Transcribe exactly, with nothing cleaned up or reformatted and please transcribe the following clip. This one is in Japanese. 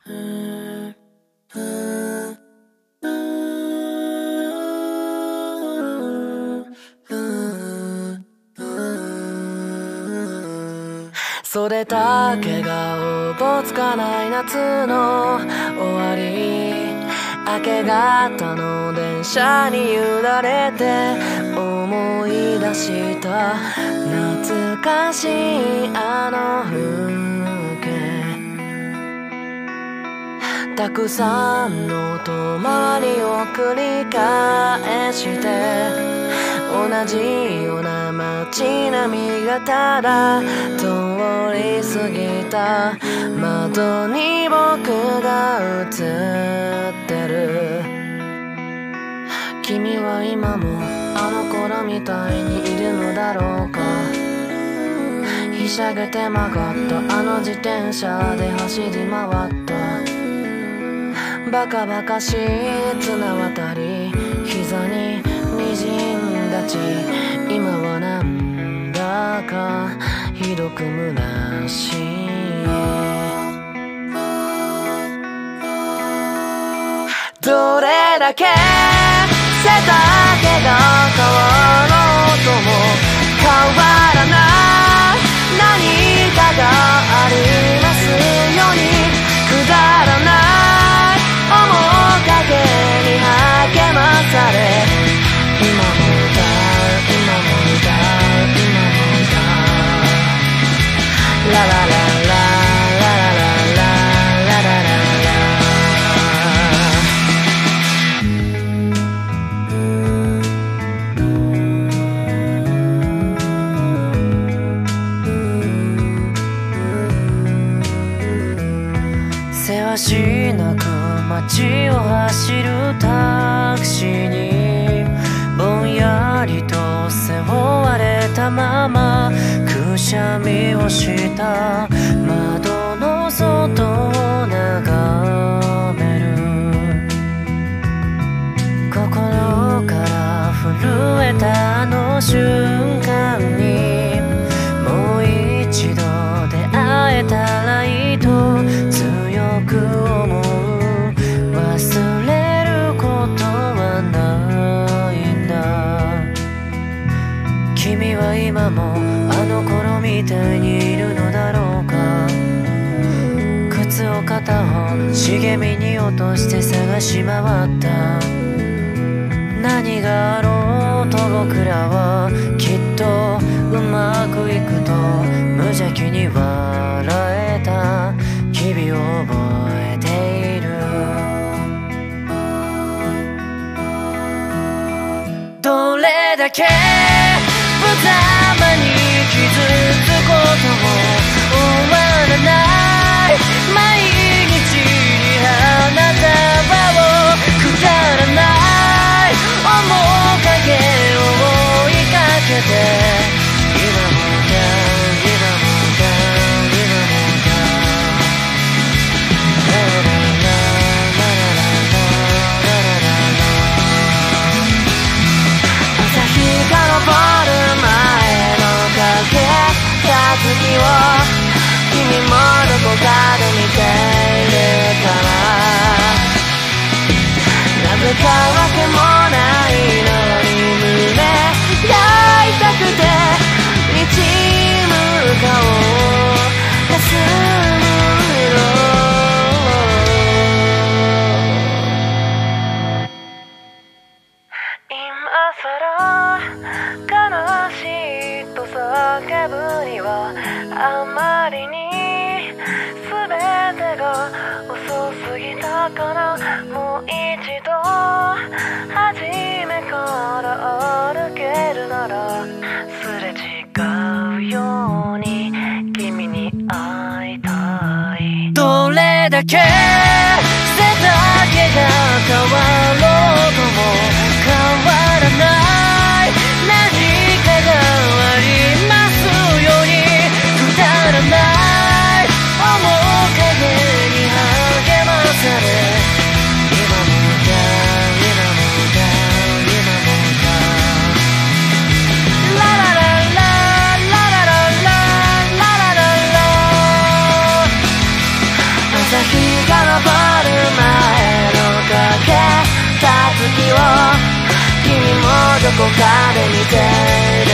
それだけがおぼつかない夏の終わり、明け方の電車に揺られて思い出した懐かしいあの風景。たくさんの泊まりを繰り返して同じような街並みがただ通り過ぎた窓に僕が映ってる。君は今もあの頃みたいにいるのだろうか。ひしゃげて曲がったあの自転車で走り回ったバカバカしい綱渡り、膝に滲んだ血、今はなんだかひどく虚しい。どれだけ背丈が変わろうとも変わらない何かがありますように、くだらない面影に励まされ今も歌う今も歌う今も歌うララララララララララララ。せわしなく街を走るタクシーにぼんやりと背負われたままくしゃみをした窓の外を眺める。心から震えたあの瞬間にもう一度出会えたらいいと強く思う。忘れることはないんだ。君は今もあの頃みたいにいるのだろうか。靴を片方茂みに落として探し回った。何があろうと僕らはきっとうまくいくと無邪気に笑えた日々を覚えている。どれだけ無様に傷つくことも終わらない毎日に花束をくだらない面影を追いかけて今も歌う今も歌う今も歌うラララララララララ朝日が昇る前の影た月を君もどこかで見ているからなぜかわけもないのに胸が痛くて道向かおう休む色悲しいと叫ぶにはあまりに全てが遅すぎたから、もう一度初めから歩けるならすれ違うように君に会いたい。どれだけ背丈が変わろうとも変わらない何かがありますように、くだらない面影に励まされ今も歌う今も歌う今も歌うラララララララララララ朝日が昇こかで見ている